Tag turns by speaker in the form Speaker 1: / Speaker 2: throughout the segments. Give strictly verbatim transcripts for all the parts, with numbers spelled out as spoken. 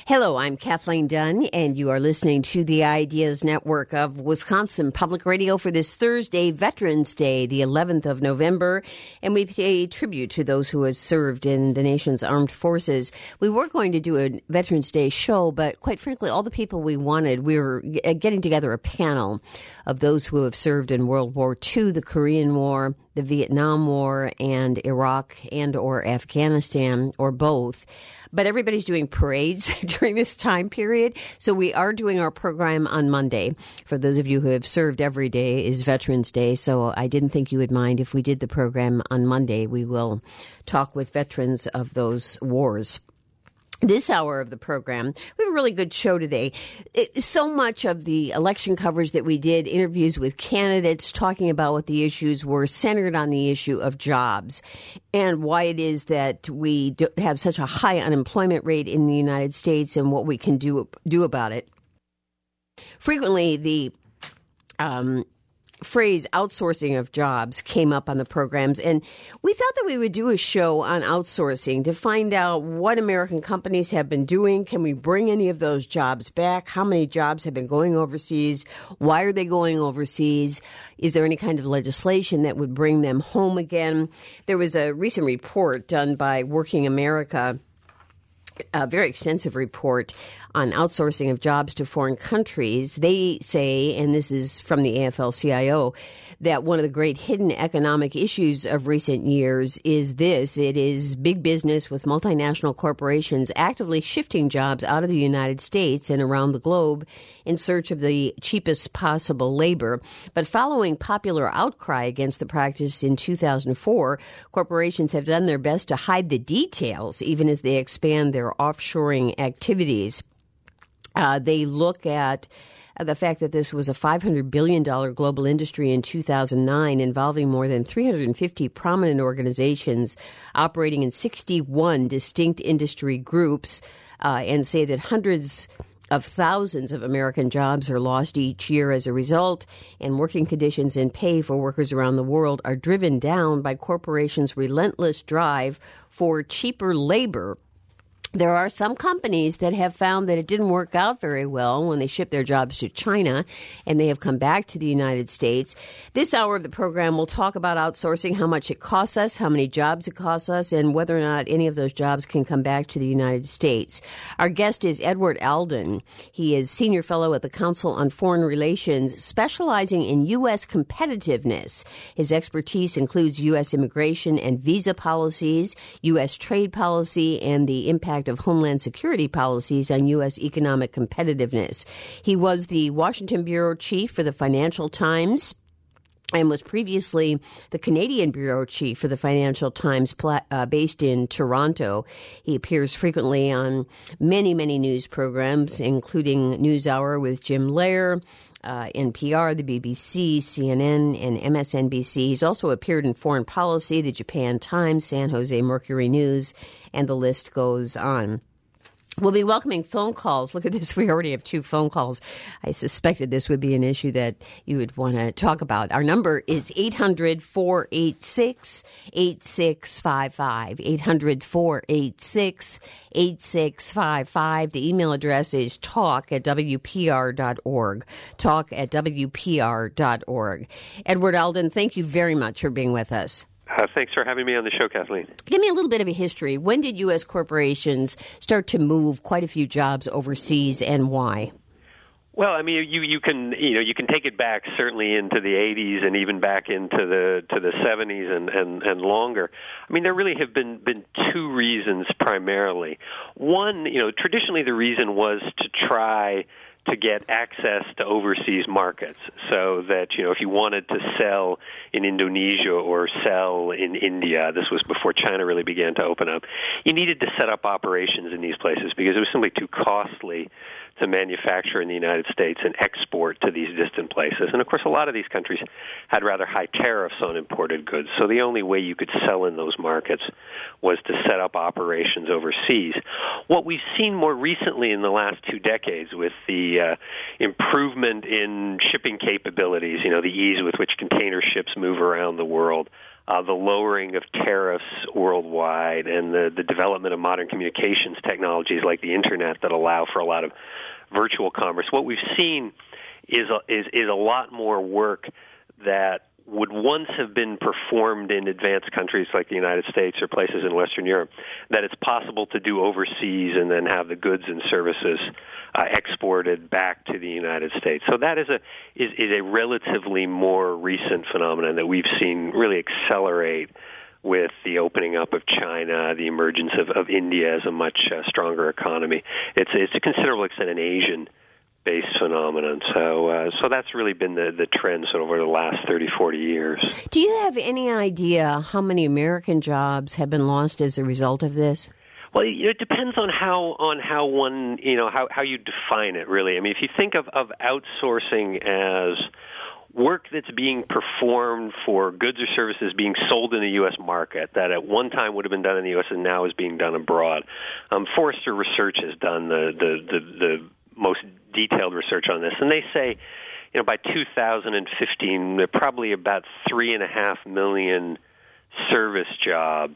Speaker 1: Hello, I'm Kathleen Dunn, and you are listening to the Ideas Network of Wisconsin Public Radio for this Thursday, Veterans Day, the eleventh of November, and we pay tribute to those who have served in the nation's armed forces. We were going to do a Veterans Day show, but quite frankly, all the people we wanted, we were getting together a panel of those who have served in World War Two, the Korean War, the Vietnam War, and Iraq and or Afghanistan, or both. But everybody's doing parades during this time period, so we are doing our program on Monday. For those of you who have served, every day is Veterans Day, so I didn't think you would mind if we did the program on Monday. We will talk with veterans of those wars. This hour of the program, we have a really good show today. It, so much of the election coverage that we did, interviews with candidates, talking about what the issues were, centered on the issue of jobs and why it is that we do have such a high unemployment rate in the United States and what we can do do about it. Frequently, the um, phrase outsourcing of jobs came up on the programs, and we thought that we would do a show on outsourcing to find out what American companies have been doing. Can we bring any of those jobs back? How many jobs have been going overseas? Why are they going overseas? Is there any kind of legislation that would bring them home again? There was a recent report done by Working America, a very extensive report on outsourcing of jobs to foreign countries. They say, and this is from the A F L C I O, that one of the great hidden economic issues of recent years is this. It is big business with multinational corporations actively shifting jobs out of the United States and around the globe in search of the cheapest possible labor. But following popular outcry against the practice in two thousand four, corporations have done their best to hide the details, even as they expand their offshoring activities. Uh, they look at the fact that this was a five hundred billion dollars global industry in two thousand nine, involving more than three hundred fifty prominent organizations operating in sixty-one distinct industry groups, uh, and say that hundreds of thousands of American jobs are lost each year as a result, and working conditions and pay for workers around the world are driven down by corporations' relentless drive for cheaper labor. There are some companies that have found that it didn't work out very well when they shipped their jobs to China, and they have come back to the United States. This hour of the program will talk about outsourcing, how much it costs us, how many jobs it costs us, and whether or not any of those jobs can come back to the United States. Our guest is Edward Alden. He is Senior Fellow at the Council on Foreign Relations, specializing in U S competitiveness. His expertise includes U S immigration and visa policies, U S trade policy, and the impact of Homeland Security policies on U S economic competitiveness. He was the Washington bureau chief for the Financial Times and was previously the Canadian bureau chief for the Financial Times, uh, based in Toronto. He appears frequently on many, many news programs, including NewsHour with Jim Lehrer, Uh, N P R, the B B C, C N N, and M S N B C. He's also appeared in Foreign Policy, the Japan Times, San Jose Mercury News, and the list goes on. We'll be welcoming phone calls. Look at this. We already have two phone calls. I suspected this would be an issue that you would want to talk about. Our number is eight hundred, four eight six, eight six five five. eight hundred, four eight six, eight six five five. The email address is talk at w p r dot org. Talk at w p r dot org. Edward Alden, thank you very much for being with us.
Speaker 2: Uh, thanks for having me on the show, Kathleen.
Speaker 1: Give me a little bit of a history. When did U S corporations start to move quite a few jobs overseas, and why?
Speaker 2: Well, I mean, you you can you know you can take it back certainly into the eighties and even back into the to the seventies and, and, and longer. I mean, there really have been been two reasons primarily. One, you know, traditionally the reason was to try to get access to overseas markets, so that, you know, if you wanted to sell in Indonesia or sell in India, this was before China really began to open up, you needed to set up operations in these places because it was simply too costly to manufacture in the United States and export to these distant places. And, of course, a lot of these countries had rather high tariffs on imported goods, so the only way you could sell in those markets was to set up operations overseas. What we've seen more recently in the last two decades with the uh, improvement in shipping capabilities, you know, the ease with which container ships move around the world, uh, the lowering of tariffs worldwide, and the, the development of modern communications technologies like the Internet that allow for a lot of virtual commerce, what we've seen is a, is, is a lot more work that would once have been performed in advanced countries like the United States or places in Western Europe, that it's possible to do overseas and then have the goods and services uh, exported back to the United States. So that is a is, is a relatively more recent phenomenon that we've seen really accelerate with the opening up of China, the emergence of, of India as a much uh, stronger economy. It's it's to a considerable extent an Asian based phenomenon. So uh, so that's really been the, the trend sort of over the last thirty, forty years.
Speaker 1: Do you have any idea how many American jobs have been lost as a result of this?
Speaker 2: Well, it depends on how on how one, you know, how, how you define it, really. I mean, if you think of, of outsourcing as work that's being performed for goods or services being sold in the U S market that at one time would have been done in the U S and now is being done abroad. Um, Forrester Research has done the, the, the, the most detailed research on this, and they say, you know, by two thousand fifteen, there are probably about three and a half million service jobs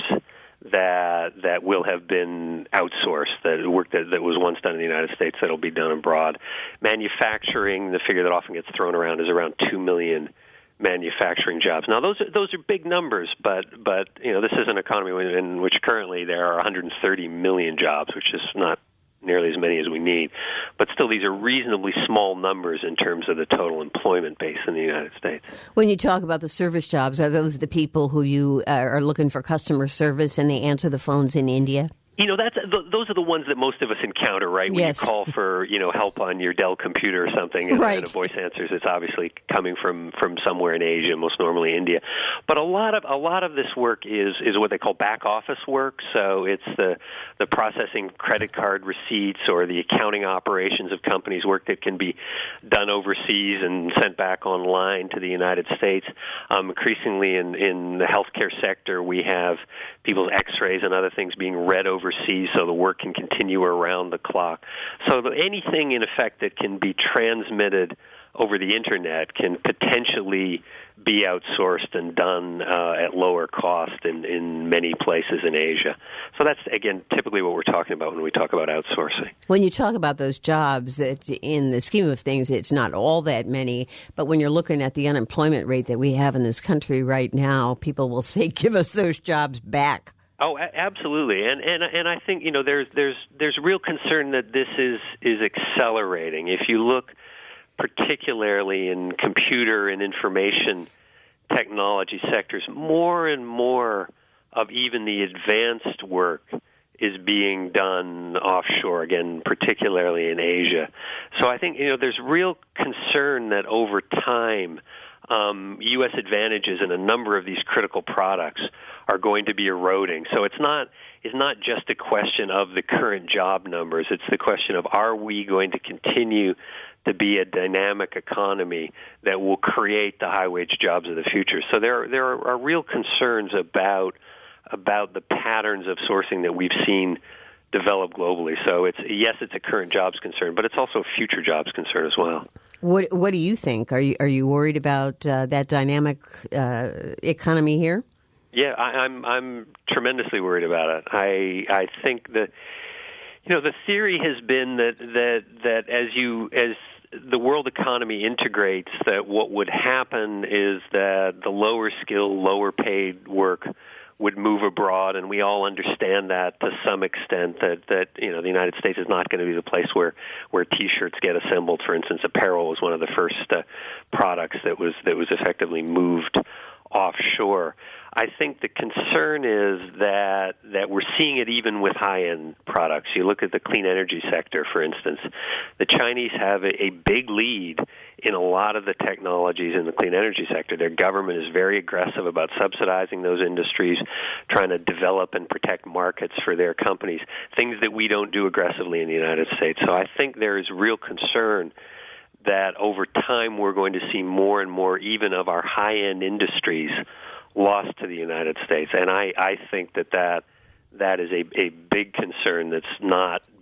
Speaker 2: that that will have been outsourced, that work that, that was once done in the United States that will be done abroad. Manufacturing, the figure that often gets thrown around, is around two million manufacturing jobs. Now, those are, those are big numbers, but but you know, this is an economy in which currently there are one hundred thirty million jobs, which is not nearly as many as we need. But still, these are reasonably small numbers in terms of the total employment base in the United States.
Speaker 1: When you talk about the service jobs, are those the people who you uh, are looking for customer service and they answer the phones in India?
Speaker 2: You know, that's th- those are the ones that most of us encounter, right? When
Speaker 1: yes.
Speaker 2: you call for, you know, help on your Dell computer or something, and,
Speaker 1: right.
Speaker 2: and a voice answers, it's obviously coming from, from somewhere in Asia, most normally India. But a lot of a lot of this work is is what they call back office work. So it's the the processing credit card receipts or the accounting operations of companies, work that can be done overseas and sent back online to the United States. Um, increasingly in in the healthcare sector, we have people's X-rays and other things being read over. overseas, so the work can continue around the clock. So anything, in effect, that can be transmitted over the Internet can potentially be outsourced and done uh, at lower cost in, in many places in Asia. So that's, again, typically what we're talking about when we talk about outsourcing.
Speaker 1: When you talk about those jobs, that in the scheme of things, it's not all that many, but when you're looking at the unemployment rate that we have in this country right now, people will say, give us those jobs back.
Speaker 2: Oh, absolutely, and and and I think, you know, there's there's there's real concern that this is is accelerating. If you look particularly in computer and information technology sectors, more and more of even the advanced work is being done offshore, again, particularly in Asia. So I think, you know, there's real concern that over time, Um, U S advantages in a number of these critical products are going to be eroding. So it's not it's not just a question of the current job numbers. It's the question of, are we going to continue to be a dynamic economy that will create the high-wage jobs of the future? So there there are real concerns about about the patterns of sourcing that we've seen develop globally. So it's yes, it's a current jobs concern, but it's also a future jobs concern as well.
Speaker 1: What What do you think? Are you are you worried about uh, that dynamic uh, economy here?
Speaker 2: Yeah, I, I'm I'm tremendously worried about it. I I think that, you know, the theory has been that that that as you as the world economy integrates, that what would happen is that the lower skill, lower paid work would move abroad, and we all understand that to some extent, that, that you know, the United States is not going to be the place where, where T-shirts get assembled. For instance, apparel was one of the first uh, products that was that was effectively moved offshore. I think the concern is that that we're seeing it even with high-end products. You look at the clean energy sector, for instance. The Chinese have a, a big lead in a lot of the technologies in the clean energy sector. Their government is very aggressive about subsidizing those industries, trying to develop and protect markets for their companies, things that we don't do aggressively in the United States. So I think there is real concern that over time we're going to see more and more even of our high-end industries lost to the United States. And I, I think that that, that is a, a big concern that's not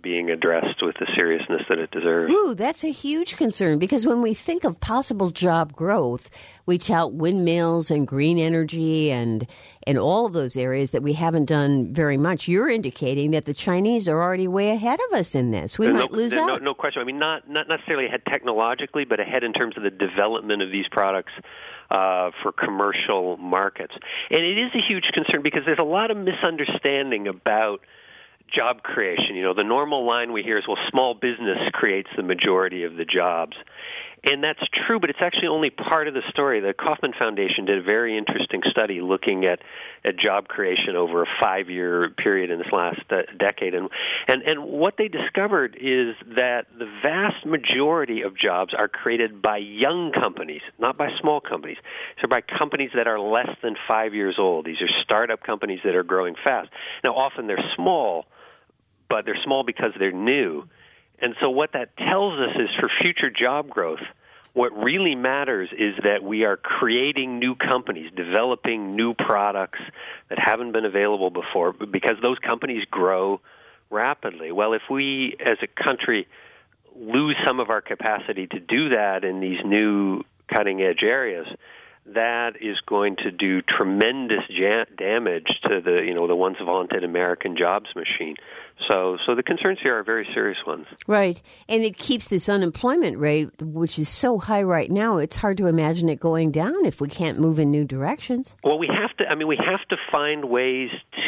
Speaker 2: being addressed with the seriousness that it deserves.
Speaker 1: Ooh, that's a huge concern, because when we think of possible job growth, we tout windmills and green energy and and all of those areas that we haven't done very much. You're indicating that the Chinese are already way ahead of us in this. We
Speaker 2: there's
Speaker 1: might
Speaker 2: no,
Speaker 1: lose
Speaker 2: no,
Speaker 1: out.
Speaker 2: No question. I mean, not not necessarily ahead technologically, but ahead in terms of the development of these products uh, for commercial markets. And it is a huge concern because there's a lot of misunderstanding about job creation. You know, the normal line we hear is, well, small business creates the majority of the jobs. And that's true, but it's actually only part of the story. The Kauffman Foundation did a very interesting study looking at, at job creation over a five-year period in this last uh, decade. And, and, and what they discovered is that the vast majority of jobs are created by young companies, not by small companies. So by companies that are less than five years old. These are startup companies that are growing fast. Now, often they're small, but they're small because they're new. And so what that tells us is for future job growth, what really matters is that we are creating new companies, developing new products that haven't been available before, because those companies grow rapidly. Well, if we as a country lose some of our capacity to do that in these new cutting-edge areas, that is going to do tremendous ja- damage to the, you know, the once vaunted American jobs machine. So, so the concerns here are very serious ones.
Speaker 1: Right, and it keeps this unemployment rate, which is so high right now. It's hard to imagine it going down if we can't move in new directions.
Speaker 2: Well, we have to. I mean, we have to find ways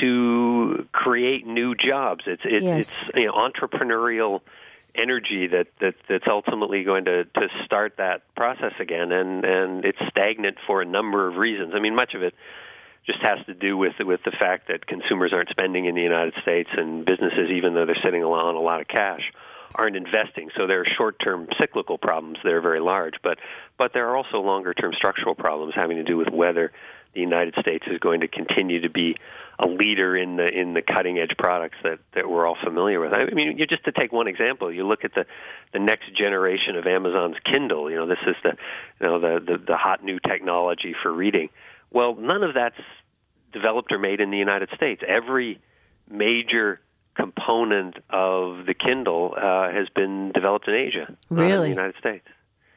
Speaker 2: to create new jobs. It's it's,
Speaker 1: Yes.
Speaker 2: it's you know, entrepreneurial energy that, that that's ultimately going to, to start that process again, and, and it's stagnant for a number of reasons. I mean, much of it just has to do with with the fact that consumers aren't spending in the United States, and businesses, even though they're sitting on a lot of cash, aren't investing. So there are short-term cyclical problems that are very large, but but there are also longer-term structural problems having to do with whether the United States is going to continue to be a leader in the in the cutting-edge products that, that we're all familiar with. I mean, you, just to take one example, you look at the, the next generation of Amazon's Kindle. You know, this is the you know the, the, the hot new technology for reading. Well, none of that's developed or made in the United States. Every major component of the Kindle uh, has been developed in Asia,
Speaker 1: really?
Speaker 2: Not in the United States.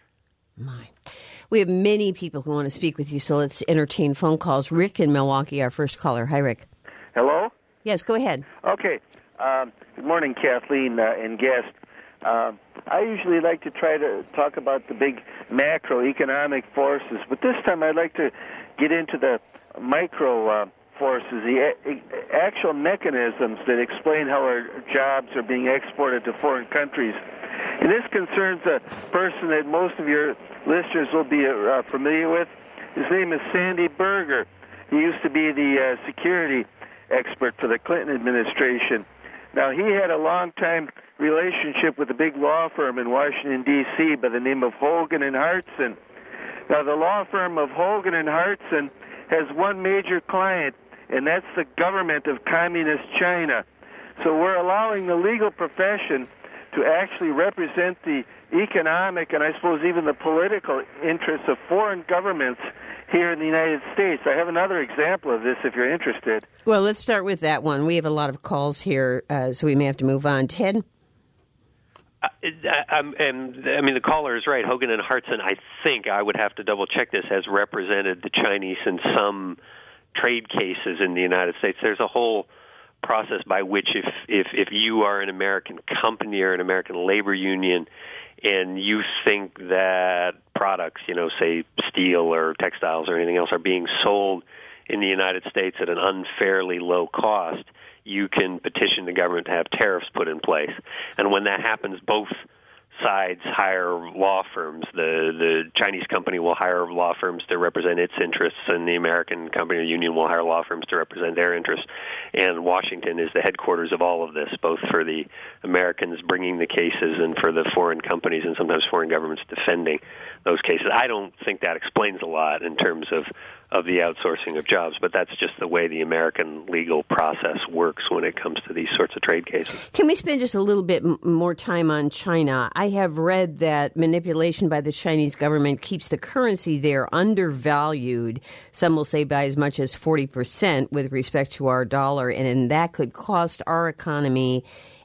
Speaker 1: My. We have many people who want to speak with you, so let's entertain phone calls. Rick in Milwaukee, our first caller. Hi, Rick.
Speaker 3: Hello?
Speaker 1: Yes, go ahead.
Speaker 3: Okay. Um, good morning, Kathleen uh, and guest. Uh, I usually like to try to talk about the big macroeconomic forces, but this time I'd like to get into the micro uh, forces, the a- actual mechanisms that explain how our jobs are being exported to foreign countries. And this concerns a person that most of your listeners will be uh, familiar with. His name is Sandy Berger. He used to be the uh, security expert for the Clinton administration. Now, he had a long-time relationship with a big law firm in Washington, D C by the name of Hogan and Hartson. Now, the law firm of Hogan and Hartson has one major client, and that's the government of Communist China. So we're allowing the legal profession to actually represent the economic and I suppose even the political interests of foreign governments here in the United States. I have another example of this if you're interested.
Speaker 1: Well, let's start with that one. We have a lot of calls here, uh, so we may have to move on. Ted?
Speaker 2: Uh, I, and, I mean, the caller is right. Hogan and Hartson, I think, I would have to double-check this, has represented the Chinese in some trade cases in the United States. There's a whole process by which if, if, if you are an American company or an American labor union and you think that products, you know, say steel or textiles or anything else are being sold in the United States at an unfairly low cost, you can petition the government to have tariffs put in place. And when that happens, both sides hire law firms. The the Chinese company will hire law firms to represent its interests, and the American company or union will hire law firms to represent their interests. And Washington is the headquarters of all of this, both for the Americans bringing the cases and for the foreign companies and sometimes foreign governments defending those cases. I don't think that explains a lot in terms of of the outsourcing of jobs, but that's just the way the American legal process works when it comes to these sorts of trade cases.
Speaker 1: Can we spend just a little bit m- more time on China? I have read that manipulation by the Chinese government keeps the currency there undervalued, some will say by as much as forty percent with respect to our dollar, and, and that could cost our economy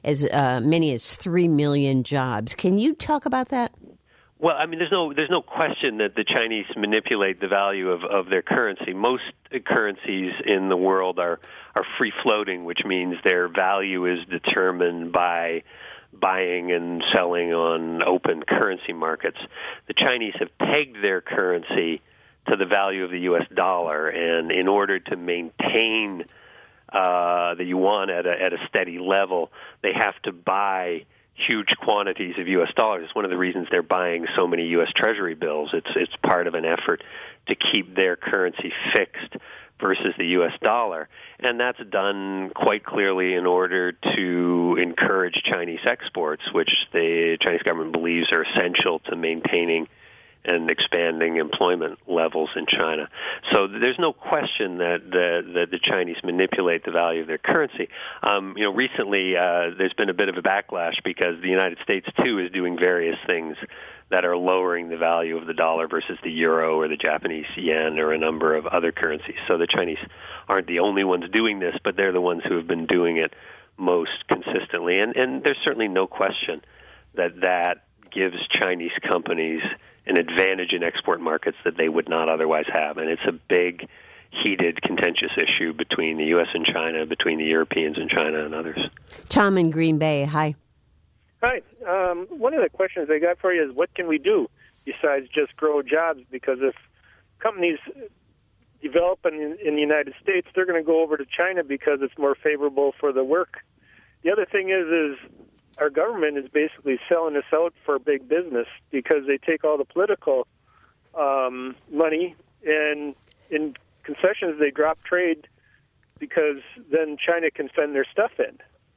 Speaker 1: as uh, many as three million jobs. Can you talk about that?
Speaker 2: Well, I mean, there's no there's no question that the Chinese manipulate the value of, of their currency. Most currencies in the world are, are free floating, which means their value is determined by buying and selling on open currency markets. The Chinese have pegged their currency to the value of the U S dollar, and in order to maintain uh, the yuan at a, at a steady level, they have to buy huge quantities of U S dollars. It's one of the reasons they're buying so many U S Treasury bills. It's it's part of an effort to keep their currency fixed versus the U S dollar. And that's done quite clearly in order to encourage Chinese exports, which the Chinese government believes are essential to maintaining and expanding employment levels in China. So there's no question that the, that the Chinese manipulate the value of their currency. Um, you know, recently uh, there's been a bit of a backlash because the United States, too, is doing various things that are lowering the value of the dollar versus the euro or the Japanese yen or a number of other currencies. So the Chinese aren't the only ones doing this, but they're the ones who have been doing it most consistently. And, and there's certainly no question that that gives Chinese companies an advantage in export markets that they would not otherwise have. And it's a big, heated, contentious issue between the U S and China, between the Europeans and China and others.
Speaker 1: Tom in Green Bay, hi.
Speaker 4: Hi. Um, one of the questions I got for you is, what can we do besides just grow jobs? Because if companies develop in, in the United States, they're going to go over to China because it's more favorable for the work. The other thing is, is our government is basically selling us out for big business because they take all the political um, money, and in concessions they drop trade because then China can send their stuff in,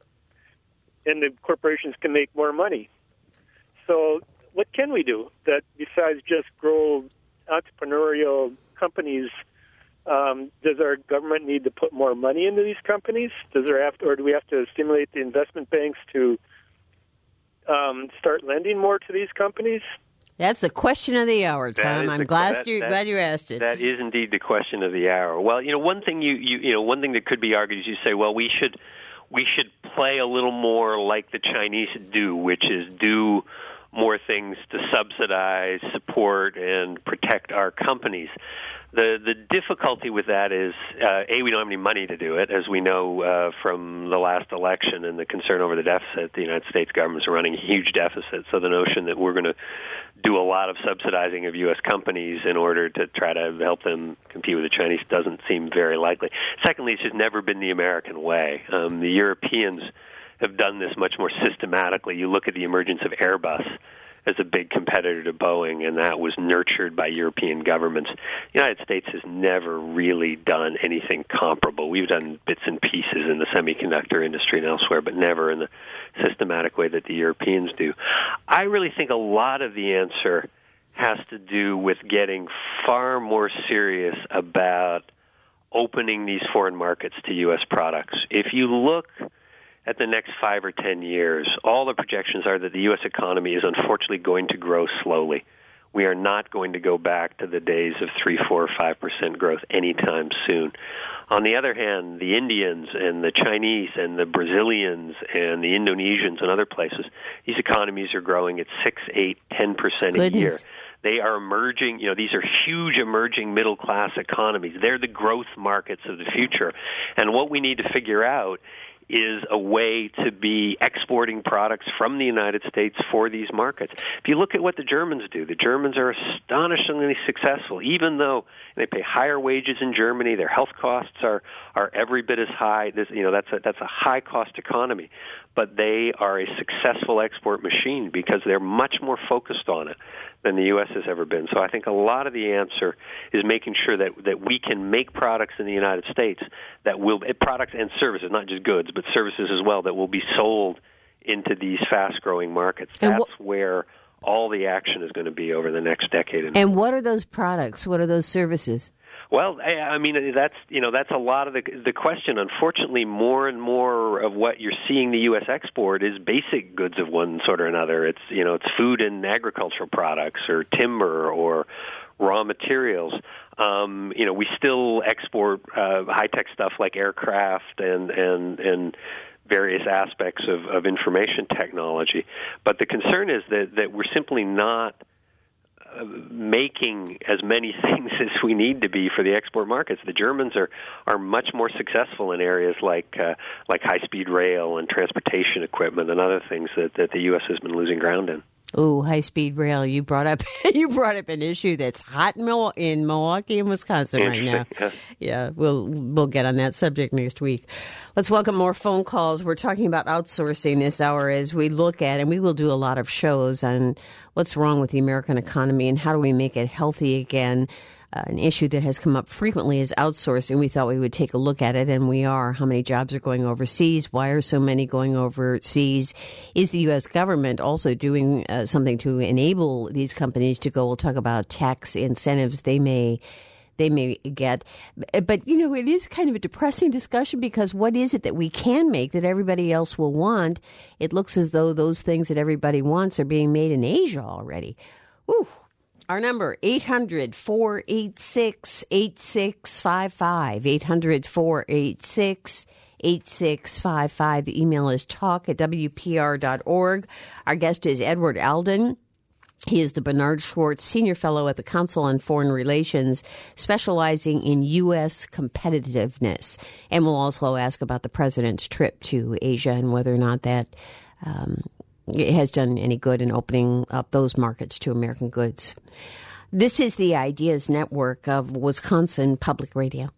Speaker 4: and the corporations can make more money. So what can we do that besides just grow entrepreneurial companies? Um, does our government need to put more money into these companies? Does there have to, or do we have to stimulate the investment banks to Um, start lending more to these companies?
Speaker 1: That's the question of the hour, Tom. I'm
Speaker 2: the,
Speaker 1: glad
Speaker 2: that,
Speaker 1: you
Speaker 2: that,
Speaker 1: glad you asked it.
Speaker 2: That is indeed the question of the hour. Well, you know, one thing you, you you know, one thing that could be argued is you say, well, we should we should play a little more like the Chinese do, which is do more things to subsidize, support, and protect our companies. The the difficulty with that is, uh, A, we don't have any money to do it, as we know uh, from the last election and the concern over the deficit. The United States government's running a huge deficit, so the notion that we're going to do a lot of subsidizing of U S companies in order to try to help them compete with the Chinese doesn't seem very likely. Secondly, it's just never been the American way. Um, the Europeans have done this much more systematically. You look at the emergence of Airbus as a big competitor to Boeing, and that was nurtured by European governments. The United States has never really done anything comparable. We've done bits and pieces in the semiconductor industry and elsewhere, but never in the systematic way that the Europeans do. I really think a lot of the answer has to do with getting far more serious about opening these foreign markets to U S products. If you look at the next five or ten years, all the projections are that the U S economy is unfortunately going to grow slowly. We are not going to go back to the days of three, four, five percent growth anytime soon. On the other hand, the Indians and the Chinese and the Brazilians and the Indonesians and other places, these economies are growing at six, eight, ten percent a year. They are emerging, you know, these are huge emerging middle-class economies. They're the growth markets of the future. And what we need to figure out is a way to be exporting products from the United States for these markets. If you look at what the Germans do, the Germans are astonishingly successful, even though they pay higher wages in Germany. Their health costs are, are every bit as high. This, you know, that's a, that's a high-cost economy. But they are a successful export machine because they're much more focused on it than the U S has ever been. So I think a lot of the answer is making sure that, that we can make products in the United States that will, products and services, not just goods, but services as well, that will be sold into these fast-growing markets. That's wh- where all the action is going to be over the next decade.
Speaker 1: And what are those products? What are those services?
Speaker 2: Well, I mean, that's, you know, that's a lot of the the question. Unfortunately, more and more of what you're seeing the U S export is basic goods of one sort or another. It's, you know, it's food and agricultural products or timber or raw materials. Um, you know, we still export uh, high-tech stuff like aircraft and and and various aspects of, of information technology. But the concern is that, that we're simply not uh, making as many things as we need to be for the export markets. The Germans are, are much more successful in areas like uh, like high-speed rail and transportation equipment and other things that, that the U S has been losing ground in.
Speaker 1: Oh, high-speed rail! You brought up you brought up an issue that's hot in, Mil- in Milwaukee and Wisconsin right now.
Speaker 2: Yeah.
Speaker 1: yeah, we'll we'll get on that subject next week. Let's welcome more phone calls. We're talking about outsourcing this hour as we look at, and we will do a lot of shows on what's wrong with the American economy and how do we make it healthy again. Uh, an issue that has come up frequently is outsourcing. We thought we would take a look at it, and we are. How many jobs are going overseas? Why are so many going overseas? Is the U S government also doing uh, something to enable these companies to go? We'll talk about tax incentives they may they may get. But, you know, it is kind of a depressing discussion because what is it that we can make that everybody else will want? It looks as though those things that everybody wants are being made in Asia already. Ooh. Our number, eight hundred, four eight six, eight six five five, eight hundred, four eight six, eight six five five. The email is talk at w p r dot org. Our guest is Edward Alden. He is the Bernard Schwartz Senior Fellow at the Council on Foreign Relations, specializing in U S competitiveness. And we'll also ask about the president's trip to Asia and whether or not that um it has done any good in opening up those markets to American goods. This is the Ideas Network of Wisconsin Public Radio.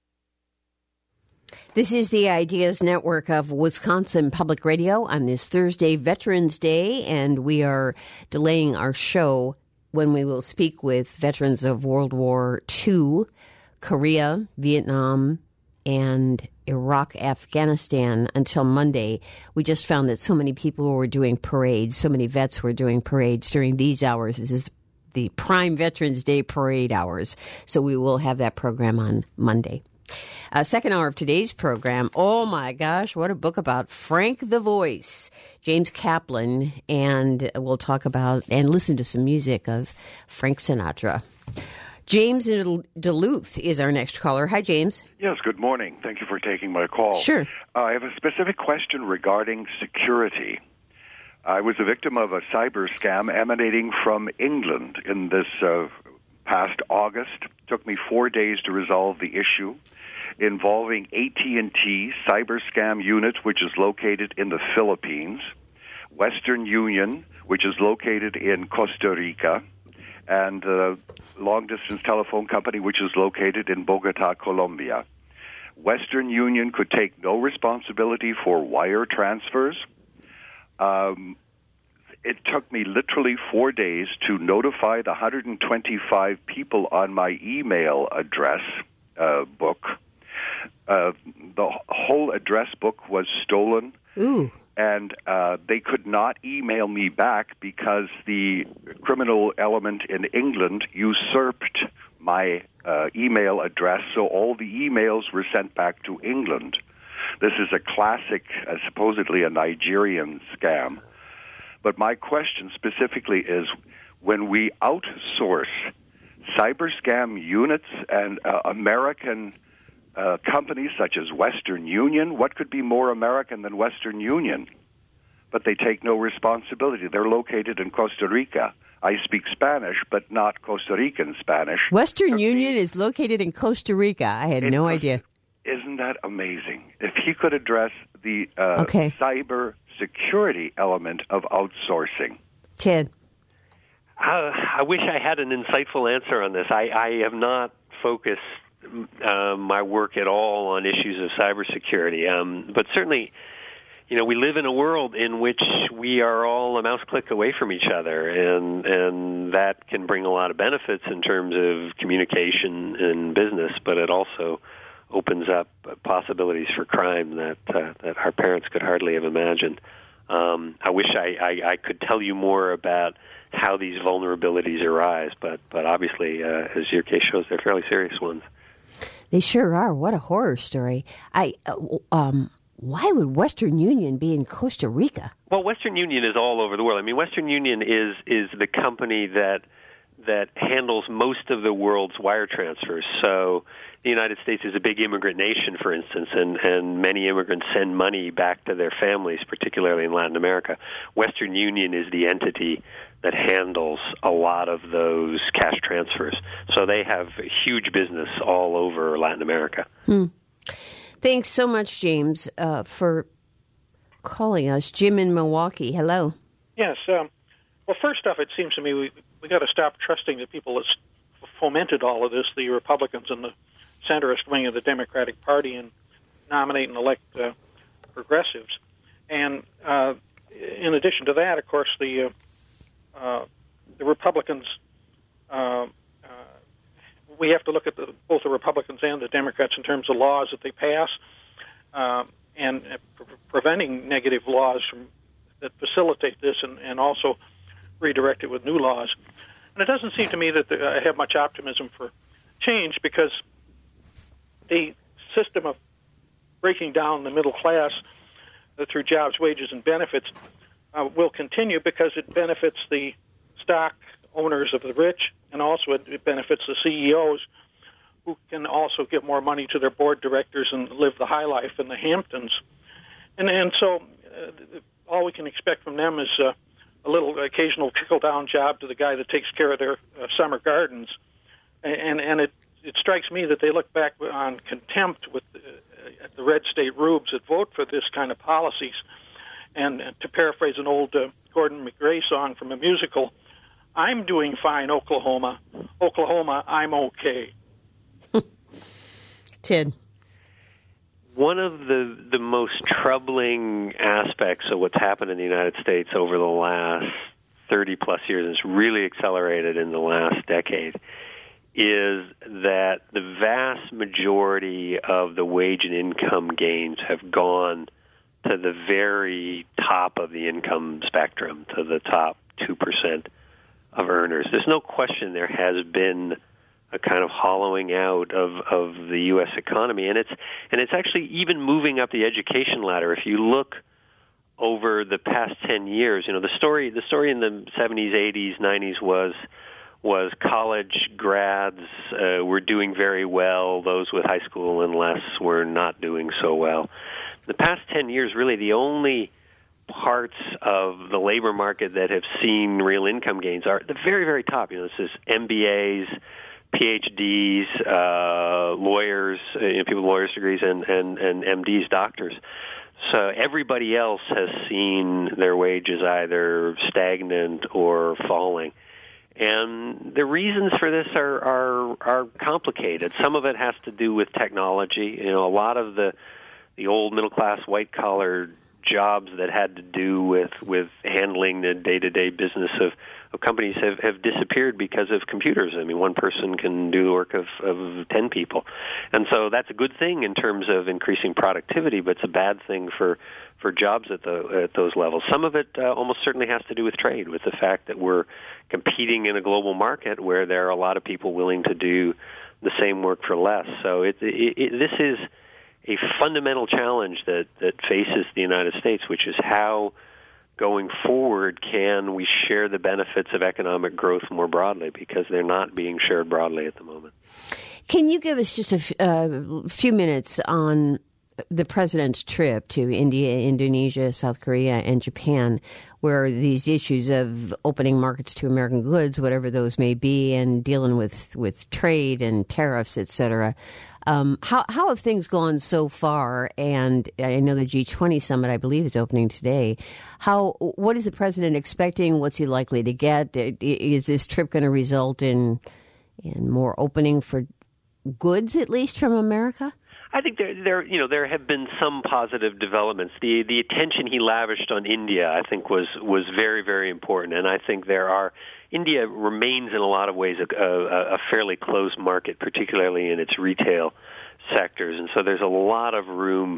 Speaker 1: This is the Ideas Network of Wisconsin Public Radio on this Thursday, Veterans Day, and we are delaying our show when we will speak with veterans of World War Two, Korea, Vietnam, and Iraq, Afghanistan until Monday. We just found that so many people were doing parades, so many vets were doing parades during these hours. This is the prime Veterans Day parade hours. So we will have that program on Monday. Uh, second hour of today's program, oh my gosh, what a book about Frank the Voice, James Kaplan, and we'll talk about and listen to some music of Frank Sinatra. James in Duluth is our next caller. Hi, James.
Speaker 5: Yes, good morning. Thank you for taking my call.
Speaker 1: Sure.
Speaker 5: Uh, I have a specific question regarding security. I was a victim of a cyber scam emanating from England in this uh, past August. It took me four days to resolve the issue involving A T and T cyber scam unit, which is located in the Philippines, Western Union, which is located in Costa Rica, and a long-distance telephone company, which is located in Bogota, Colombia. Western Union could take no responsibility for wire transfers. Um, it took me literally four days to notify the one hundred twenty-five people on my email address uh, book. Uh, the whole address book was stolen.
Speaker 1: Ooh.
Speaker 5: And uh, they could not email me back because the criminal element in England usurped my uh, email address, so all the emails were sent back to England. This is a classic, uh, supposedly a Nigerian scam. But my question specifically is, when we outsource cyber scam units and uh, American Uh, companies such as Western Union, what could be more American than Western Union? But they take no responsibility. They're located in Costa Rica. I speak Spanish, but not Costa Rican Spanish.
Speaker 1: Western okay. Union is located in Costa Rica. I had
Speaker 5: it
Speaker 1: no
Speaker 5: was,
Speaker 1: idea.
Speaker 5: Isn't that amazing? If he could address the uh,
Speaker 1: okay.
Speaker 5: cyber security element of outsourcing.
Speaker 1: Ted.
Speaker 2: Uh, I wish I had an insightful answer on this. I, I have not focused Uh, my work at all on issues of cybersecurity. Um, but certainly, you know, we live in a world in which we are all a mouse click away from each other, and and that can bring a lot of benefits in terms of communication and business, but it also opens up possibilities for crime that uh, that our parents could hardly have imagined. Um, I wish I, I, I could tell you more about how these vulnerabilities arise, but, but obviously, uh, as your case shows, they're fairly serious ones.
Speaker 1: They sure are. What a horror story. I, uh, um, why would Western Union be in Costa Rica?
Speaker 2: Well, Western Union is all over the world. I mean, Western Union is is the company that that handles most of the world's wire transfers. So the United States is a big immigrant nation, for instance, and, and many immigrants send money back to their families, particularly in Latin America. Western Union is the entity that handles a lot of those cash transfers. So they have a huge business all over Latin America.
Speaker 1: Hmm. Thanks so much, James, uh, for calling us. Jim in Milwaukee, hello.
Speaker 6: Yes. Um, well, first off, it seems to me we we got to stop trusting the people that fomented all of this, the Republicans and the centrist wing of the Democratic Party, and nominate and elect uh, progressives. And uh, in addition to that, of course, the uh, uh, the Republicans, uh, uh, we have to look at the, both the Republicans and the Democrats in terms of laws that they pass, uh, and uh, pre- preventing negative laws from that facilitate this, and, and also redirect it with new laws. And it doesn't seem to me that the, I have much optimism for change, because the system of breaking down the middle class uh, through jobs, wages, and benefits uh, will continue, because it benefits the stock owners of the rich, and also it, it benefits the C E Os, who can also give more money to their board directors and live the high life in the Hamptons. And, and so uh, all we can expect from them is uh, a little occasional trickle-down job to the guy that takes care of their uh, summer gardens. And, and it, it strikes me that they look back on contempt with uh, at the red state rubes that vote for this kind of policies. And uh, to paraphrase an old uh, Gordon McRae song from a musical, I'm doing fine, Oklahoma. Oklahoma, I'm okay.
Speaker 1: Ted.
Speaker 2: One of the, the most troubling aspects of what's happened in the United States over the last thirty-plus years, and it's really accelerated in the last decade, is that the vast majority of the wage and income gains have gone to the very top of the income spectrum, to the top two percent of earners. There's no question there has been a kind of hollowing out of, of the U S economy, and it's and it's actually even moving up the education ladder. If you look over the past ten years, you know, the story the story in the seventies, eighties, nineties was was college grads uh, were doing very well. Those with high school and less were not doing so well. The past ten years, really, the only parts of the labor market that have seen real income gains are at the very, very top. You know, this is M B As, P H Ds, uh, lawyers, uh, you know, people with lawyers' degrees, and, and, and M Ds, doctors. So everybody else has seen their wages either stagnant or falling. And the reasons for this are, are are complicated. Some of it has to do with technology. You know, a lot of the the old middle class white collar jobs that had to do with, with handling the day to day business of, of companies have, have disappeared because of computers. I mean, one person can do the work of, of ten people. And so that's a good thing in terms of increasing productivity, but it's a bad thing for, for jobs at the at those levels. Some of it uh, almost certainly has to do with trade, with the fact that we're competing in a global market where there are a lot of people willing to do the same work for less. So it, it, it, this is a fundamental challenge that, that faces the United States, which is how, going forward, can we share the benefits of economic growth more broadly, because they're not being shared broadly at the moment.
Speaker 1: Can you give us just a f- uh, few minutes on the president's trip to India, Indonesia, South Korea, and Japan, where these issues of opening markets to American goods, whatever those may be, and dealing with, with trade and tariffs, et cetera, Um, how how have things gone so far? And I know the G twenty summit, I believe, is opening today. How what is the president expecting? What's he likely to get? Is this trip going to result in in more opening for goods, at least from America?
Speaker 2: I think there, there, you know, there have been some positive developments. The the attention he lavished on India, I think, was was very, very important, and I think there are. India remains in a lot of ways a, a, a fairly closed market, particularly in its retail sectors, and so there's a lot of room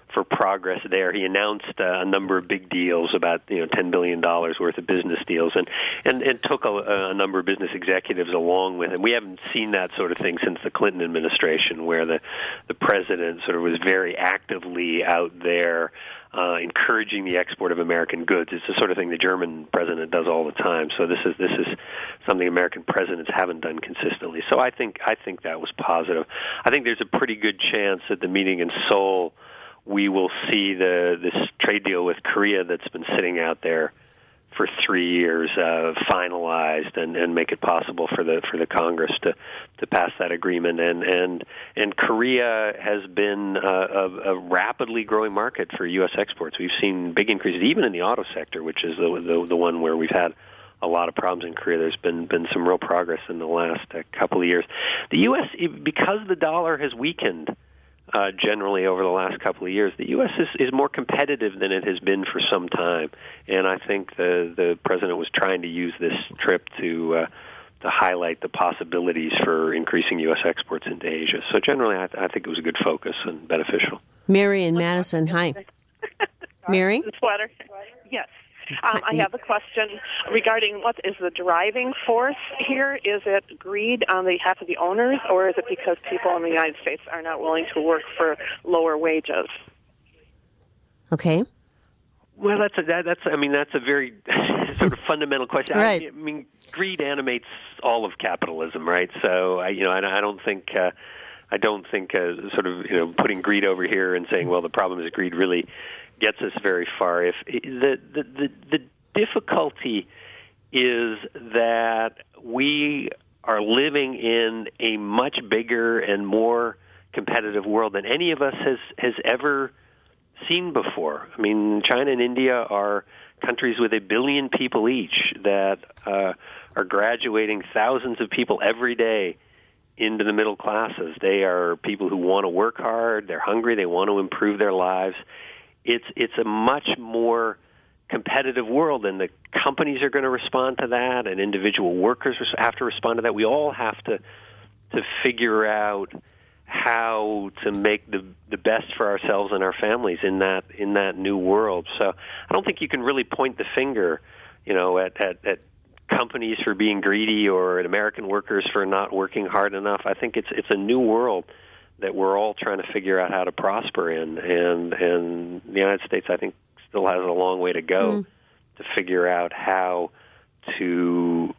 Speaker 2: for progress there. He announced uh, a number of big deals, about you know ten billion dollars worth of business deals, and and, and took a, a number of business executives along with him. We haven't seen that sort of thing since the Clinton administration, where the the president sort of was very actively out there uh, encouraging the export of American goods. It's the sort of thing the German president does all the time. So this is this is something American presidents haven't done consistently. So I think I think that was positive. I think there's a pretty good chance at the meeting in Seoul we will see the this trade deal with Korea that's been sitting out there for three years uh, finalized and, and make it possible for the for the Congress to, to pass that agreement. And and and Korea has been a, a, a rapidly growing market for U S exports. We've seen big increases, even in the auto sector, which is the the, the one where we've had a lot of problems in Korea. There's been been some real progress in the last uh, couple of years. The U S, because the dollar has weakened Uh, generally over the last couple of years, the U S is, is more competitive than it has been for some time, and I think the the president was trying to use this trip to uh, to highlight the possibilities for increasing U S exports into Asia. So generally, I, th- I think it was a good focus and beneficial.
Speaker 1: Mary in Madison, hi. Mary?
Speaker 7: Sweater. Yes. Um, I have a question regarding what is the driving force here. Is it greed on behalf of the owners, or is it because people in the United States are not willing to work for lower wages?
Speaker 1: Okay.
Speaker 2: Well, that's a, that, that's I mean that's a very sort of fundamental question.
Speaker 1: Right.
Speaker 2: I, I mean, greed animates all of capitalism, right? So I, you know, I, I don't think uh, I don't think uh, sort of you know putting greed over here and saying, well, the problem is greed really gets us very far. If the, the the the difficulty is that we are living in a much bigger and more competitive world than any of us has has ever seen before. I mean, China and India are countries with a billion people each that uh, are graduating thousands of people every day into the middle classes. They are people who want to work hard, they're hungry, they want to improve their lives. It's it's a much more competitive world, and the companies are going to respond to that, and individual workers have to respond to that. We all have to to figure out how to make the the best for ourselves and our families in that in that new world. So I don't think you can really point the finger, you know, at at, at companies for being greedy or at American workers for not working hard enough. I think it's it's a new world that we're all trying to figure out how to prosper in, and and the United States, I think, still has a long way to go mm. to figure out how to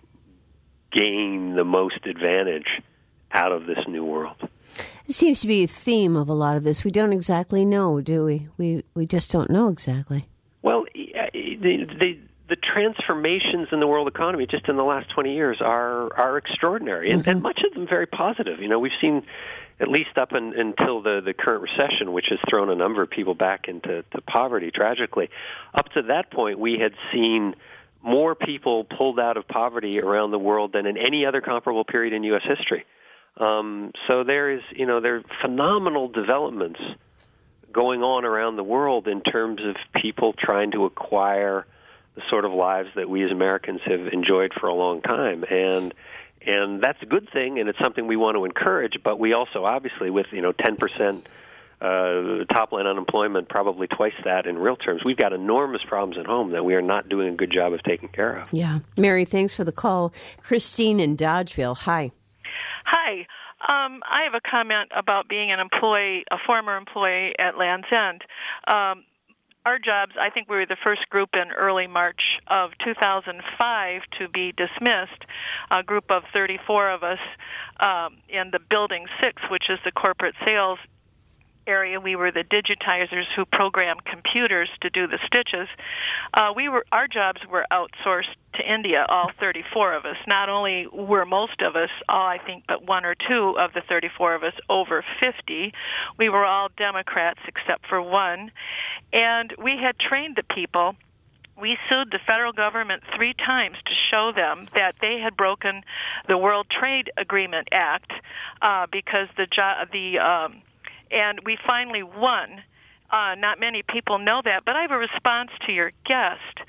Speaker 2: gain the most advantage out of this new world.
Speaker 1: It seems to be a theme of a lot of this. We don't exactly know, do we? We we just don't know exactly.
Speaker 2: Well, the the, the transformations in the world economy just in the last twenty years are are extraordinary, and, mm-hmm. and much of them very positive. You know, we've seen, at least up in, until the, the current recession, which has thrown a number of people back into to poverty, tragically. Up to that point, we had seen more people pulled out of poverty around the world than in any other comparable period in U S history. Um, so there is, you know, there are phenomenal developments going on around the world in terms of people trying to acquire the sort of lives that we as Americans have enjoyed for a long time. And And that's a good thing, and it's something we want to encourage, but we also, obviously, with, you know, ten percent uh, top-line unemployment, probably twice that in real terms, we've got enormous problems at home that we are not doing a good job of taking care of.
Speaker 1: Yeah. Mary, thanks for the call. Christine in Dodgeville, hi.
Speaker 8: Hi. Um, I have a comment about being an employee, a former employee at Land's End. Um, Our jobs, I think we were the first group in early March of two thousand five to be dismissed, a group of thirty-four of us um, in the Building six, which is the corporate sales area. We were the digitizers who programmed computers to do the stitches. Uh, we were our jobs were outsourced to India, all thirty-four of us. Not only were most of us, all I think but one or two of the thirty-four of us over fifty, we were all Democrats except for one, and we had trained the people. We sued the federal government three times to show them that they had broken the World Trade Agreement Act uh, because the jo- the um, and we finally won. Uh, not many people know that, but I have a response to your guest.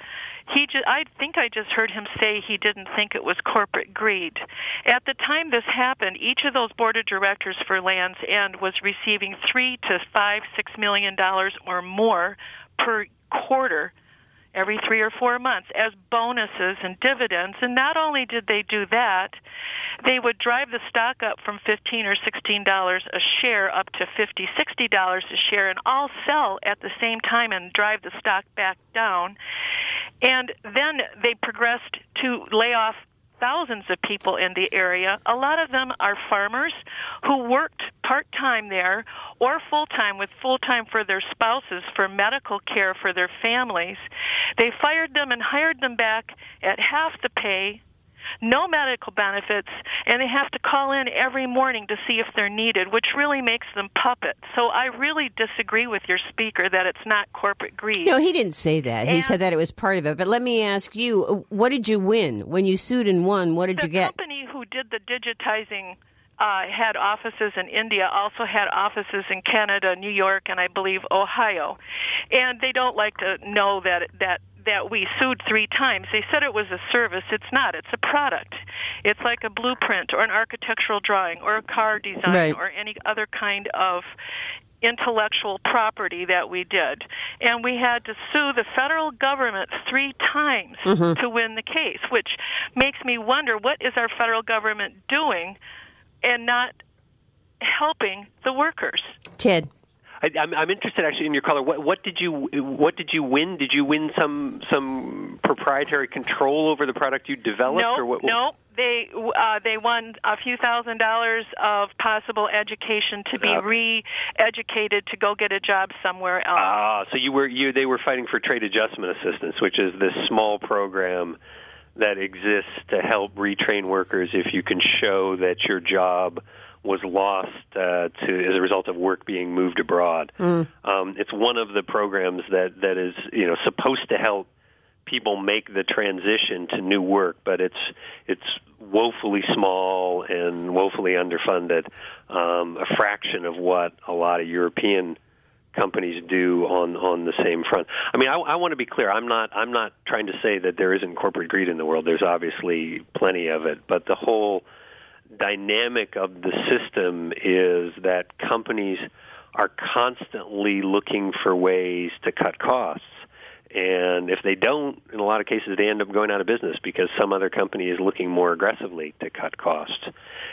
Speaker 8: he just, I think I just heard him say he didn't think it was corporate greed. At the time this happened, each of those board of directors for Land's End was receiving three to five, six million dollars or more per quarter, every three or four months, as bonuses and dividends. And not only did they do that, they would drive the stock up from fifteen or sixteen dollars a share up to fifty, sixty dollars a share, and all sell at the same time and drive the stock back down. And then they progressed to lay off thousands of people in the area. A lot of them are farmers who worked part-time there or full-time with full-time for their spouses for medical care for their families. They fired them and hired them back at half the pay, no medical benefits, and they have to call in every morning to see if they're needed, which really makes them puppets. So I really disagree with your speaker that it's not corporate greed.
Speaker 1: No, he didn't say that.
Speaker 8: And
Speaker 1: he said that it was part of it. But let me ask you, what did you win? When you sued and won, what did you get?
Speaker 8: The company who did the digitizing uh, had offices in India, also had offices in Canada, New York, and I believe Ohio. And they don't like to know that that that we sued three times. They said it was a service. It's not. It's a product. It's like a blueprint or an architectural drawing or a car design
Speaker 1: right.
Speaker 8: or any other kind of intellectual property that we did. And we had to sue the federal government three times mm-hmm. to win the case, which makes me wonder, what is our federal government doing and not helping the workers?
Speaker 1: Ted.
Speaker 2: I, I'm, I'm interested, actually, in your caller. What, what did you What did you win? Did you win some some proprietary control over the product you developed?
Speaker 8: No,
Speaker 2: or what, what?
Speaker 8: no. They uh, they won a few thousand dollars of possible education to be
Speaker 2: okay.
Speaker 8: re-educated to go get a job somewhere else.
Speaker 2: Ah, so you were you they were fighting for trade adjustment assistance, which is this small program that exists to help retrain workers if you can show that your job was lost uh, to as a result of work being moved abroad. Mm. Um, it's one of the programs that, that is you know supposed to help people make the transition to new work, but it's it's woefully small and woefully underfunded, um, a fraction of what a lot of European companies do on, on the same front. I mean, I, I want to be clear. I'm not I'm not trying to say that there isn't corporate greed in the world. There's obviously plenty of it, but the whole dynamic of the system is that companies are constantly looking for ways to cut costs. And if they don't, in a lot of cases, they end up going out of business because some other company is looking more aggressively to cut costs.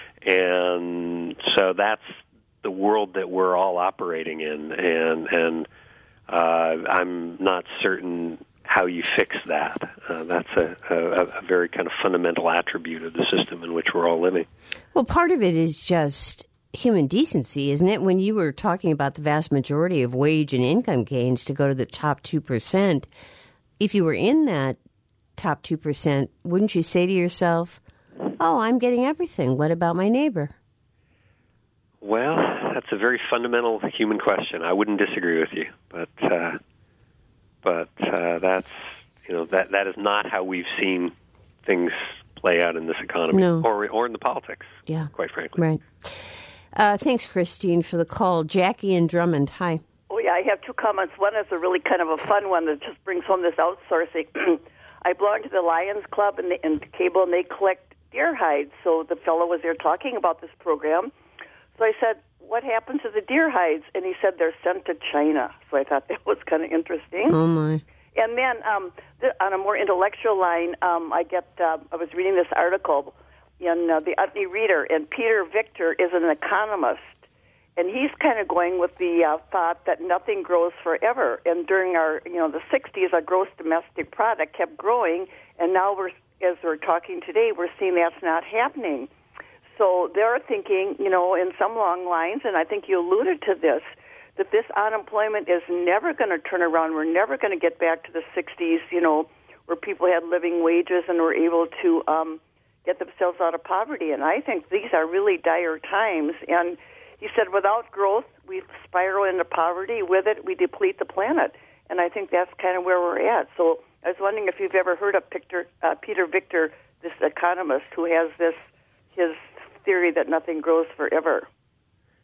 Speaker 2: And so that's the world that we're all operating in. And, and uh, I'm not certain how you fix that. Uh, that's a, a, a very kind of fundamental attribute of the system in which we're all living.
Speaker 1: Well, part of it is just human decency, isn't it? When you were talking about the vast majority of wage and income gains to go to the top two percent, if you were in that top two percent, wouldn't you say to yourself, oh, I'm getting everything. What about my neighbor?
Speaker 2: Well, that's a very fundamental human question. I wouldn't disagree with you, but uh, but uh, that's you know that that is not how we've seen things play out in this economy
Speaker 1: no.
Speaker 2: or or in the politics.
Speaker 1: Yeah,
Speaker 2: quite frankly.
Speaker 1: Right. Uh, thanks, Christine, for the call. Jackie in Drummond, hi.
Speaker 9: Oh, yeah, I have two comments. One is a really kind of a fun one that just brings home this outsourcing. I belong to the Lions Club and, they, and cable, and they collect deer hides. So the fellow was there talking about this program. So I said, what happened to the deer hides? And he said they're sent to China. So I thought that was kind of interesting.
Speaker 1: Oh, my.
Speaker 9: And then um, th- on a more intellectual line, um, I get uh, I was reading this article in uh, the Utley Reader, and Peter Victor is an economist, and he's kind of going with the uh, thought that nothing grows forever. And during our, you know, the sixties, our gross domestic product kept growing, and now we're, as we're talking today, we're seeing that's not happening. So they're thinking, you know, in some long lines, and I think you alluded to this, that this unemployment is never going to turn around. We're never going to get back to the sixties, you know, where people had living wages and were able to um, get themselves out of poverty. And I think these are really dire times. And he said, without growth, we spiral into poverty. With it, we deplete the planet. And I think that's kind of where we're at. So I was wondering if you've ever heard of Peter, uh, Peter Victor, this economist who has this his theory that nothing grows forever.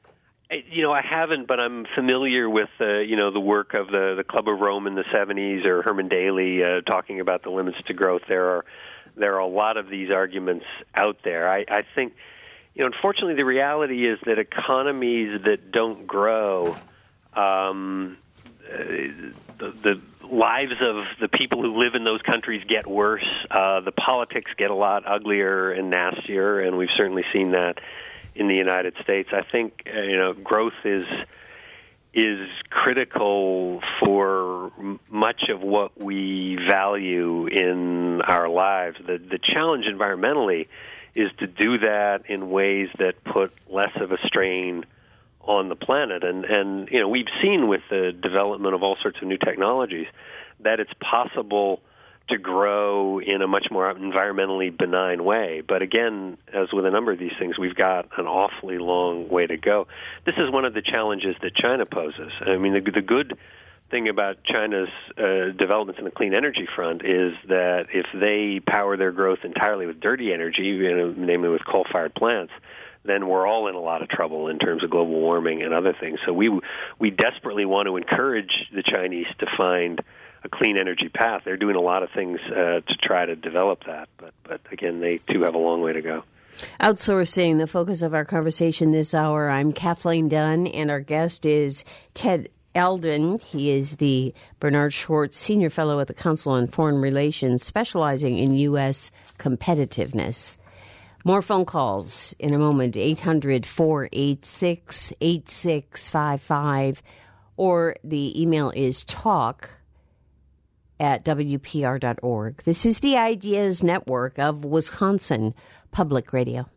Speaker 2: You know, I haven't, but I'm familiar with uh, you know the work of the the Club of Rome in the seventies, or Herman Daly uh, talking about the limits to growth. There are there are a lot of these arguments out there. I, I think, you know, unfortunately, the reality is that economies that don't grow, um, uh, the, the lives of the people who live in those countries get worse. Uh, the politics get a lot uglier and nastier, and we've certainly seen that in the United States. I think uh, you know growth is is critical for m- much of what we value in our lives. The the challenge environmentally is to do that in ways that put less of a strain on the planet. And and you know we've seen with the development of all sorts of new technologies that it's possible to grow in a much more environmentally benign way. But again, as with a number of these things, we've got an awfully long way to go. This is one of the challenges that China poses. I mean, the, the good thing about China's uh, developments in the clean energy front is that if they power their growth entirely with dirty energy, you know, namely with coal-fired plants, then we're all in a lot of trouble in terms of global warming and other things. So we we desperately want to encourage the Chinese to find a clean energy path. They're doing a lot of things uh, to try to develop that, but but again, they too have a long way to go.
Speaker 1: Outsourcing, the focus of our conversation this hour. I'm Kathleen Dunn, and our guest is Ted Eldon. He is the Bernard Schwartz Senior Fellow at the Council on Foreign Relations, specializing in U S competitiveness. More phone calls in a moment, eight hundred, four eight six, eight six five five, or the email is talk at W P R dot org. This is the Ideas Network of Wisconsin Public Radio.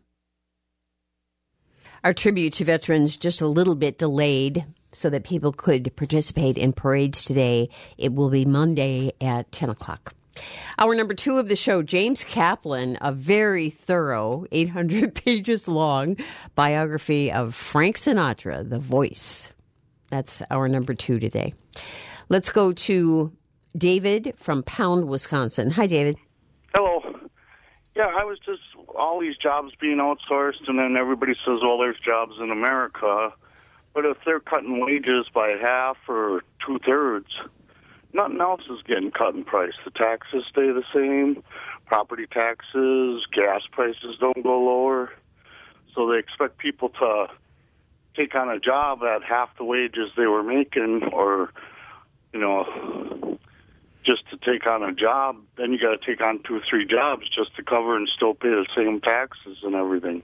Speaker 1: Our tribute to veterans just a little bit delayed so that people could participate in parades today. It will be Monday at ten o'clock. Hour number two of the show, James Kaplan, a very thorough, eight hundred pages long biography of Frank Sinatra, the voice. That's hour number two today. Let's go to David from Pound, Wisconsin. Hi, David.
Speaker 10: Hello. Yeah, I was just, all these jobs being outsourced, and then everybody says, well, there's jobs in America. But if they're cutting wages by half or two-thirds, nothing else is getting cut in price. The taxes stay the same, property taxes, gas prices don't go lower. So they expect people to take on a job at half the wages they were making, or, you know, just to take on a job, then you got to take on two or three jobs just to cover and still pay the same taxes and everything.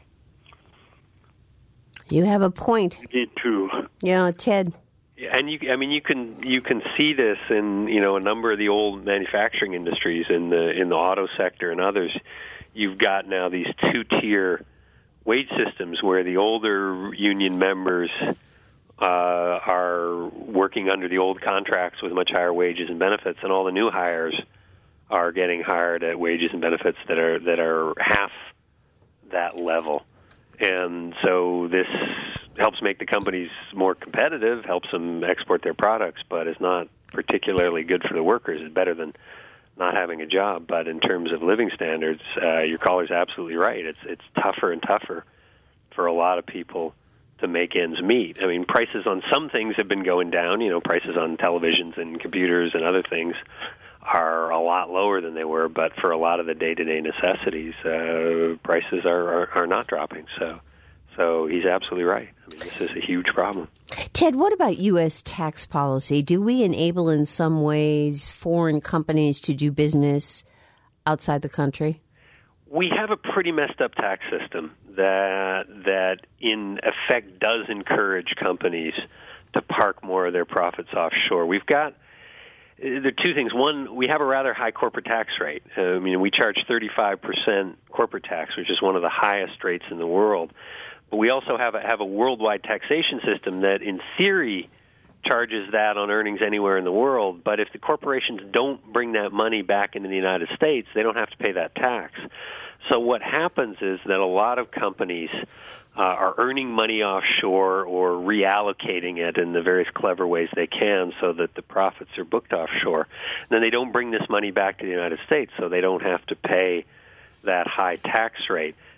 Speaker 1: You have a point.
Speaker 10: You need to.
Speaker 1: Yeah, Ted.
Speaker 2: Yeah, and you, I mean, you can you can see this in you know a number of the old manufacturing industries in the in the auto sector and others. You've got now these two-tier wage systems where the older union members Uh, are working under the old contracts with much higher wages and benefits, and all the new hires are getting hired at wages and benefits that are that are half that level. And so this helps make the companies more competitive, helps them export their products, but is not particularly good for the workers. It's better than not having a job. But in terms of living standards, uh, your caller's absolutely right. It's it's tougher and tougher for a lot of people to make ends meet. I mean, prices on some things have been going down. You know, prices on televisions and computers and other things are a lot lower than they were, but for a lot of the day-to-day necessities, uh, prices are, are, are not dropping. So so he's absolutely right. I mean, this is a huge problem.
Speaker 1: Ted, what about U S tax policy? Do we enable in some ways foreign companies to do business outside the country?
Speaker 2: We have a pretty messed up tax system that that in effect does encourage companies to park more of their profits offshore. We've got there are two things. One, we have a rather high corporate tax rate. I mean, we charge thirty-five percent corporate tax, which is one of the highest rates in the world. But we also have a, have a worldwide taxation system that, in theory, charges that on earnings anywhere in the world. But if the corporations don't bring that money back into the United States, they don't have to pay that tax. So what happens is that a lot of companies uh, are earning money offshore or reallocating it in the various clever ways they can so that the profits are booked offshore. And then they don't bring this money back to the United States, so they don't have to pay that high tax rate.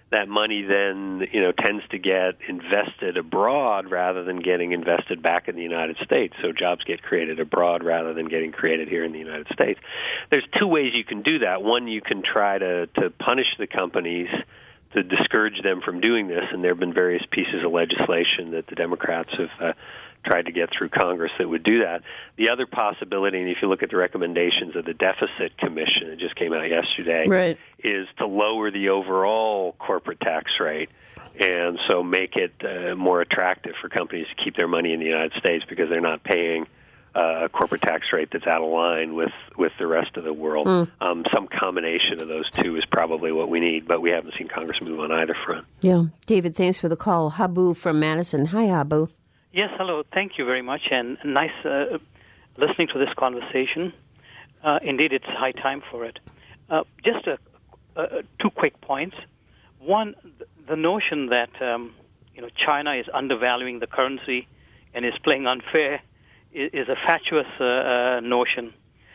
Speaker 2: that money then, you know, tends to get invested abroad rather than getting invested back in the United States. So jobs get created abroad rather than getting created here in the United States. There's two ways you can do that. One, you can try to, to punish the companies to discourage them from doing this, and there have been various pieces of legislation that the Democrats have uh, tried to get through Congress that would do that. The other possibility, and if you look at the recommendations of the Deficit Commission, it just came out yesterday,
Speaker 1: right.
Speaker 2: is to lower the overall corporate tax rate and so make it uh, more attractive for companies to keep their money in the United States because they're not paying uh, a corporate tax rate that's out of line with, with the rest of the world. Mm. Um, some combination of those two is probably what we need, but we haven't seen Congress move on either front.
Speaker 1: Yeah. David, thanks for the call. Habu from Madison. Hi, Habu.
Speaker 11: Yes, hello. Thank you very much, and nice uh, listening to this conversation. Uh, indeed, it's high time for it. Uh, just a, uh, two quick points. One, the notion that um, you know China is undervaluing the currency and is playing unfair is, is a fatuous uh, uh, notion.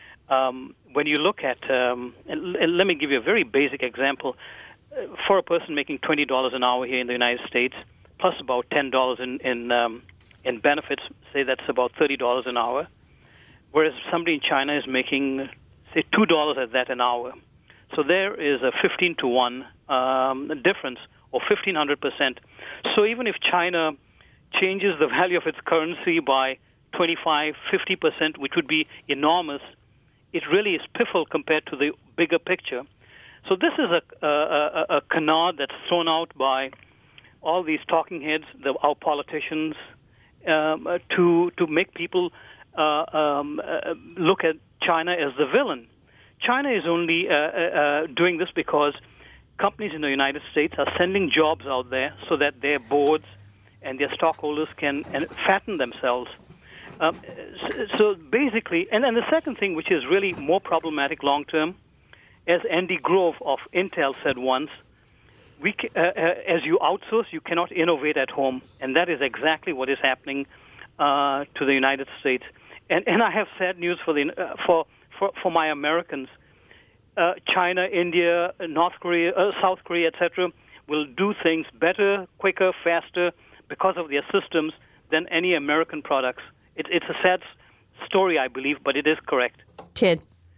Speaker 11: Um, when you look at, um, and l- let me give you a very basic example. Uh, for a person making twenty dollars an hour here in the United States, plus about ten dollars in, in um, in benefits, say that's about thirty dollars an hour, whereas somebody in China is making, say, two dollars at that an hour. So there is a fifteen to one um, difference, or fifteen hundred percent. So even if China changes the value of its currency by twenty-five, fifty percent, which would be enormous, it really is piffle compared to the bigger picture. So this is a, a, a, a canard that's thrown out by all these talking heads, the, our politicians, Um, uh, to to make people uh, um, uh, look at China as the villain. China is only uh, uh, doing this because companies in the United States are sending jobs out there so that their boards and their stockholders can and fatten themselves. Um, so, so basically, and then the second thing, which is really more problematic long term, as Andy Grove of Intel said once, We, uh, uh, as you outsource, you cannot innovate at home, and that is exactly what is happening uh, to the United States. And, and I have sad news for the uh, for, for for my Americans. Uh, China, India, North Korea, uh, South Korea, et cetera, will do things better, quicker, faster because of their systems than any American products. It, it's a sad story, I believe, but it is correct.
Speaker 1: Ted.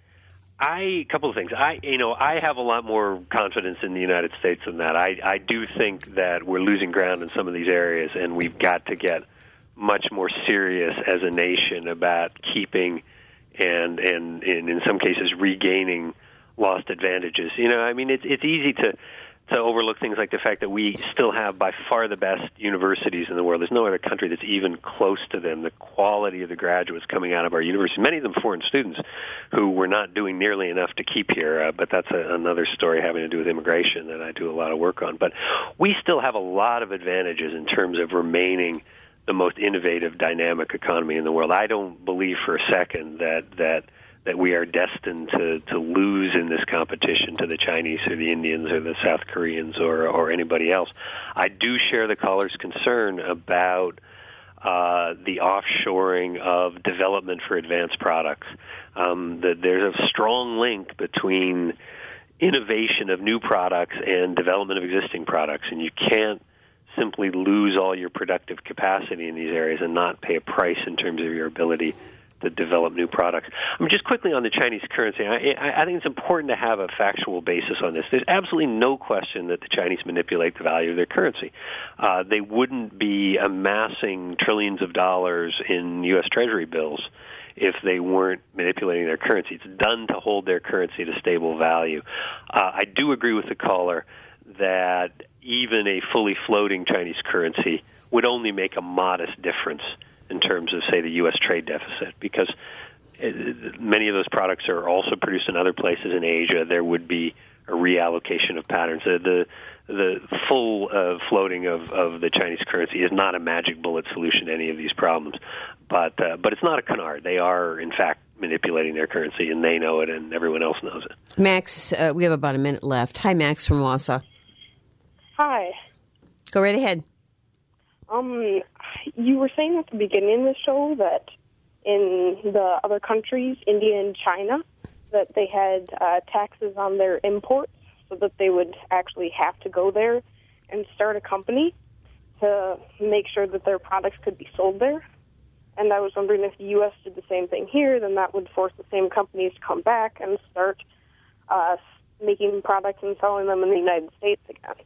Speaker 2: I a couple of things. I you know I have a lot more confidence in the United States than that. I I do think that we're losing ground in some of these areas, and we've got to get much more serious as a nation about keeping and and, and in some cases regaining lost advantages. You know, I mean, it's it's easy to. to overlook things like the fact that we still have by far the best universities in the world. There's no other country that's even close to them. The quality of the graduates coming out of our universities, many of them foreign students who we're not doing nearly enough to keep here, uh, but that's a, another story having to do with immigration that I do a lot of work on. But we still have a lot of advantages in terms of remaining the most innovative, dynamic economy in the world. I don't believe for a second that that that we are destined to, to lose in this competition to the Chinese or the Indians or the South Koreans or, or anybody else. I do share the caller's concern about uh, the offshoring of development for advanced products. Um, that there's a strong link between innovation of new products and development of existing products, and you can't simply lose all your productive capacity in these areas and not pay a price in terms of your ability to develop new products. I mean, just quickly on the Chinese currency, I, I think it's important to have a factual basis on this. There's absolutely no question that the Chinese manipulate the value of their currency. Uh, they wouldn't be amassing trillions of dollars in U S Treasury bills if they weren't manipulating their currency. It's done to hold their currency at a stable value. Uh, I do agree with the caller that even a fully floating Chinese currency would only make a modest difference in terms of, say, the U S trade deficit, because many of those products are also produced in other places in Asia. There would be a reallocation of patterns. The the full uh, floating of, of the Chinese currency is not a magic bullet solution to any of these problems, but uh, but it's not a canard. They are, in fact, manipulating their currency, and they know it, and everyone else knows it.
Speaker 1: Max, uh, we have about a minute left. Hi, Max from Wausau.
Speaker 12: Hi.
Speaker 1: Go right ahead.
Speaker 12: Um, you were saying at the beginning of the show that in the other countries, India and China, that they had uh, taxes on their imports so that they would actually have to go there and start a company to make sure that their products could be sold there. And I was wondering if the U S did the same thing here, then that would force the same companies to come back and start uh, making products and selling them in the United States again.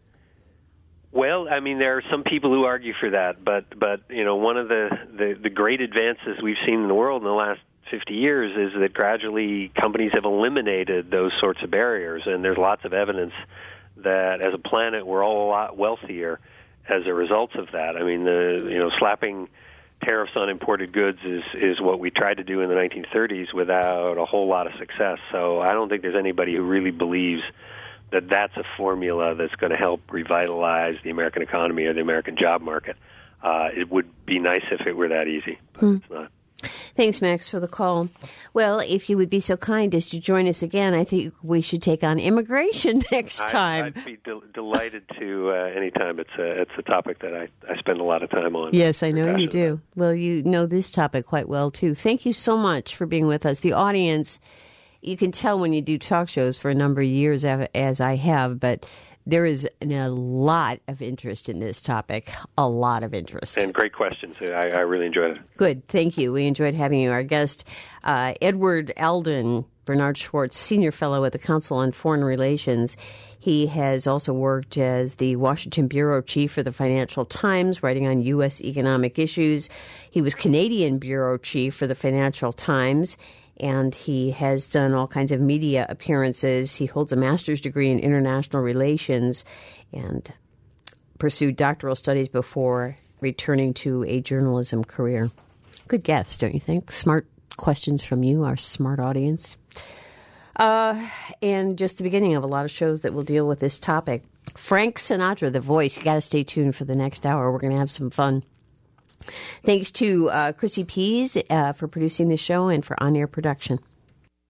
Speaker 2: Well, I mean, there are some people who argue for that, but but you know, one of the, the, the great advances we've seen in the world in the last fifty years is that gradually companies have eliminated those sorts of barriers, and there's lots of evidence that as a planet we're all a lot wealthier as a result of that. I mean, the you know, slapping tariffs on imported goods is is what we tried to do in the nineteen thirties without a whole lot of success. So I don't think there's anybody who really believes that that's a formula that's going to help revitalize the American economy or the American job market. Uh, it would be nice if it were that easy, but hmm. it's not.
Speaker 1: Thanks, Max, for the call. Well, if you would be so kind as to join us again, I think we should take on immigration next time.
Speaker 2: I'd, I'd be de- delighted to uh, anytime. It's a, it's a topic that I, I spend a lot of time on.
Speaker 1: Yes, I know you do. Well, you know this topic quite well, too. Thank you so much for being with us. The audience, you can tell when you do talk shows for a number of years, as I have, but there is a lot of interest in this topic, a lot of interest.
Speaker 2: And great questions. I, I really enjoyed it.
Speaker 1: Good. Thank you. We enjoyed having you. Our guest, uh, Edward Alden, Bernard Schwartz, Senior Fellow at the Council on Foreign Relations. He has also worked as the Washington Bureau Chief for the Financial Times, writing on U S economic issues. He was Canadian Bureau Chief for the Financial Times, and he has done all kinds of media appearances. He holds a master's degree in international relations and pursued doctoral studies before returning to a journalism career. Good guess, don't you think? Smart questions from you, our smart audience. Uh, and just the beginning of a lot of shows that will deal with this topic. Frank Sinatra, the voice. You got to stay tuned for the next hour. We're going to have some fun. Thanks to uh, Chrissy Pease uh, for producing the show and for on-air production.